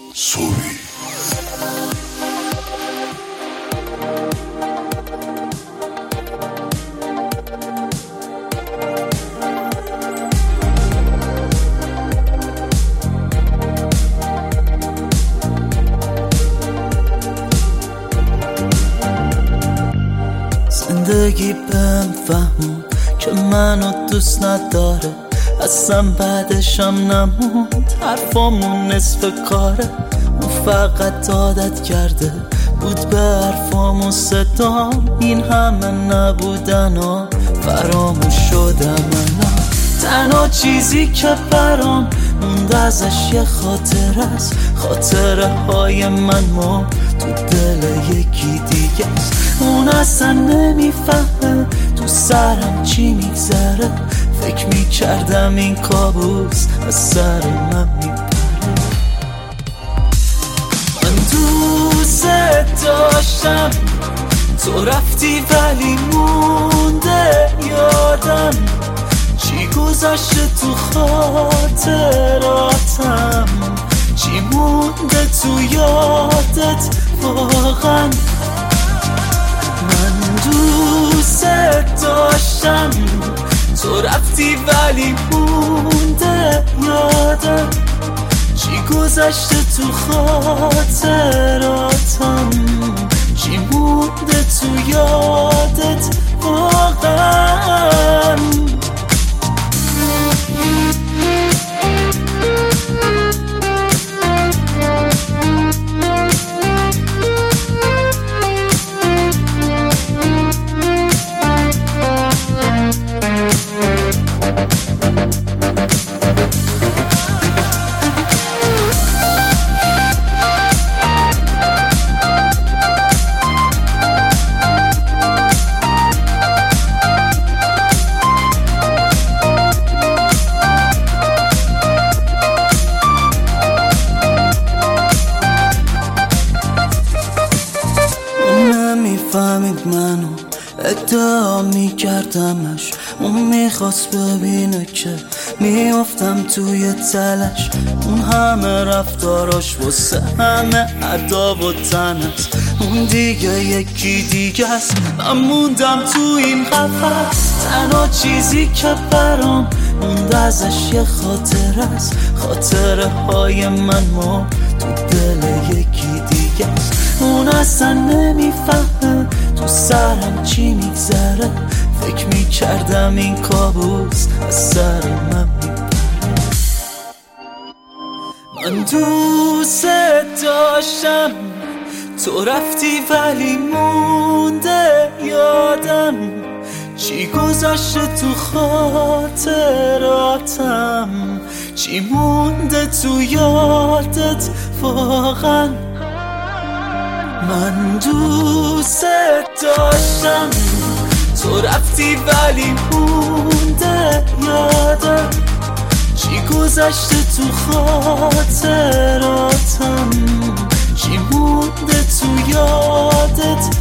سوری زندگی بهم فهمون که منو دوست نداره، اصلا بعدشم نموند، حرفامون نصف کاره. اون فقط عادت کرده بود به حرفامون صدام، این همه نبودن ها فراموش شدم. من تنها چیزی که برام موند ازش یه خاطر است، خاطره های من ما تو دل یکی دیگه است. اون اصلا نمیفهمه تو سرم چی میگذره، فکر میکردم این کابوس از سر من میپره. من دوست داشتم تو رفتی ولی مونده یادم چی گذشته تو خاطراتم، چی مونده تو یادت واقعا. من دوست داشتم تو رفتی ولی مونده یادم چی گذشته تو خاطراتم، چی مونده تو یادت واقعا. فهمید منو ادعا میکردمش، اون میخواست ببینه که میافتم توی تلش. اون همه رفتاراش واسه همه ادا و تنست، اون دیگه یکی دیگه است، من موندم تو این قفس. تنها چیزی که برام موند ازش یه خاطر است، خاطره های من ما تو دل یکی دیگه است. اون اصلا نمیفهمه تو سرم چی میگذره، فکر میکردم این کابوس از سر من میپره. من دوست داشتم تو رفتی ولی مونده یادم چی گذشته تو خاطراتم، چی مونده تو یادت واقعا. من دوست داشتم تو رفتی ولی مونده یادم چی گذشته تو خاطراتم، چی مونده تو یادت